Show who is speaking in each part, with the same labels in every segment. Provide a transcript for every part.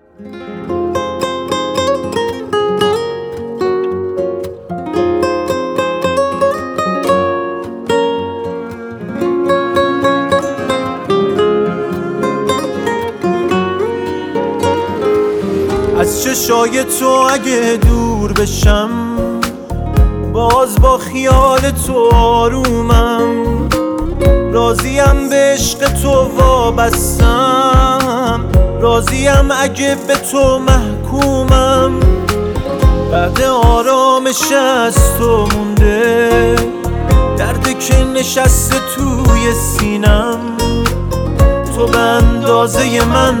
Speaker 1: از چشای تو اگه دور بشم، باز با خیال تو آرومم. راضیم به عشق تو وابستم، راضیم اگه به تو محکومم. بعد آرامش از تو مونده درده که نشسته توی سینم. تو به اندازه من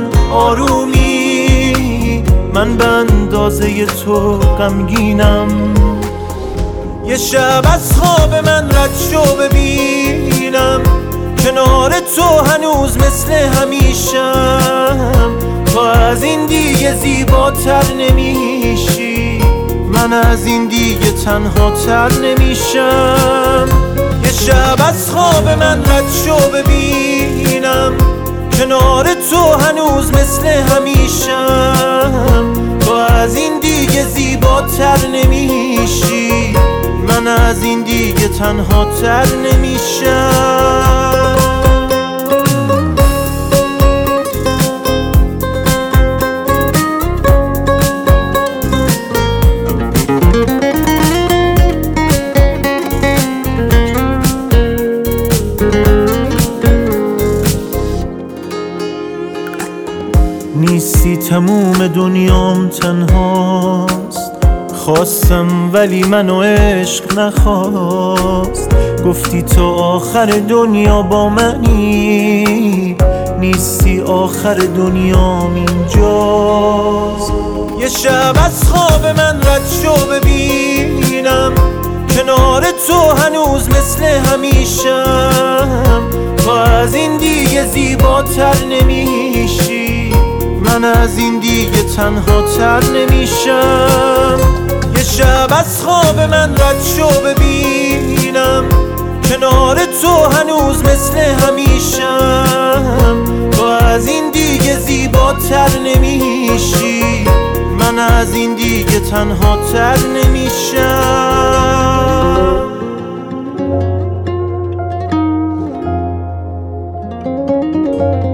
Speaker 1: آرومی، من به اندازه تو غمگینم. یه شب از خواب من رد شو ببینم، کنار تو هنوز مثل همیشم. تو از این دیگه زیباتر نمیشی، من از این دیگه تنها تر نمیشم. یه شب از خواب من رد شو ببینم، کنار تو هنوز مثل همیشم. تو از این دیگه زیباتر نمیشی، من از این دیگه تنها تر نمیشم. نیستی تموم دنیام تنهاست، خواستم ولی منو عشق نخواست. گفتی تو آخر دنیا با منی، نیستی آخر دنیام اینجاست. یه شب از خواب من رد شو ببینم، کنار تو هنوز مثل همیشم. تو از این دیگه زیباتر نمیشی، من از این دیگه تنها تر نمیشم. یه شب از خواب من رد شو ببینم، کنار تو هنوز مثل همیشم. تو از این دیگه زیباتر نمیشی، من از این دیگه تنها تر نمیشم.